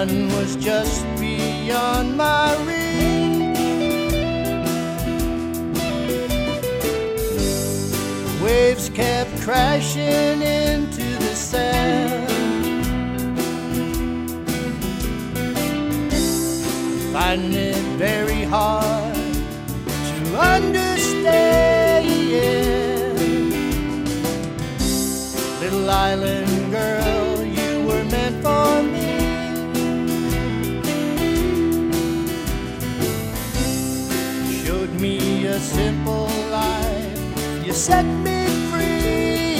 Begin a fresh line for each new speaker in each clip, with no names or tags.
sun was just beyond my reach. Waves kept crashing into the sand. Finding it very hard to understand. Little island girl, you were meant for me. Showed me a simple life, you set me free.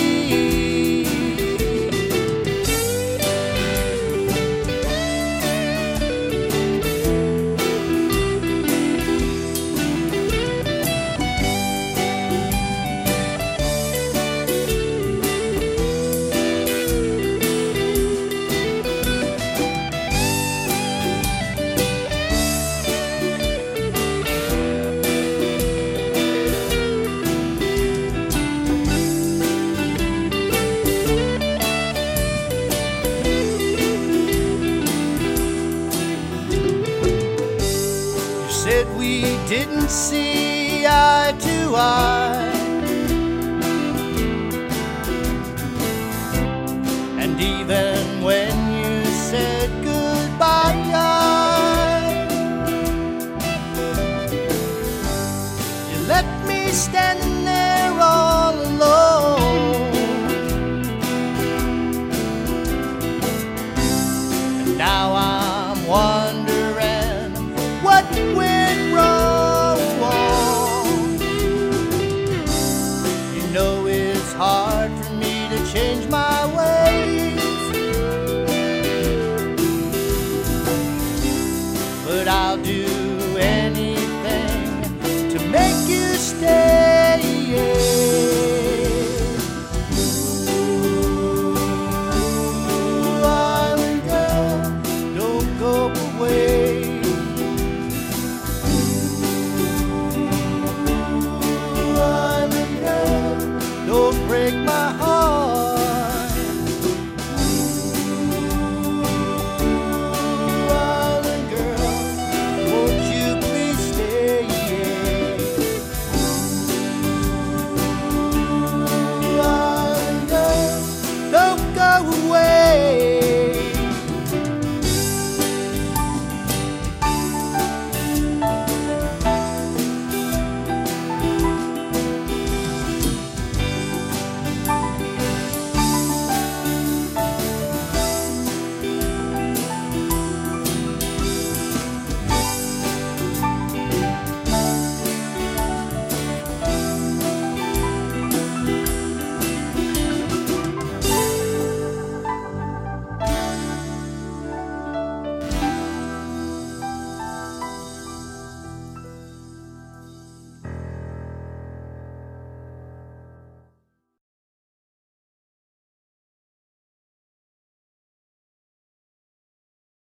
Said we didn't see eye to eye, and even when you said goodbye, you left me standing there all alone. And now I'm wondering what went wrong. You know it's hard for me to change my ways, but I'll do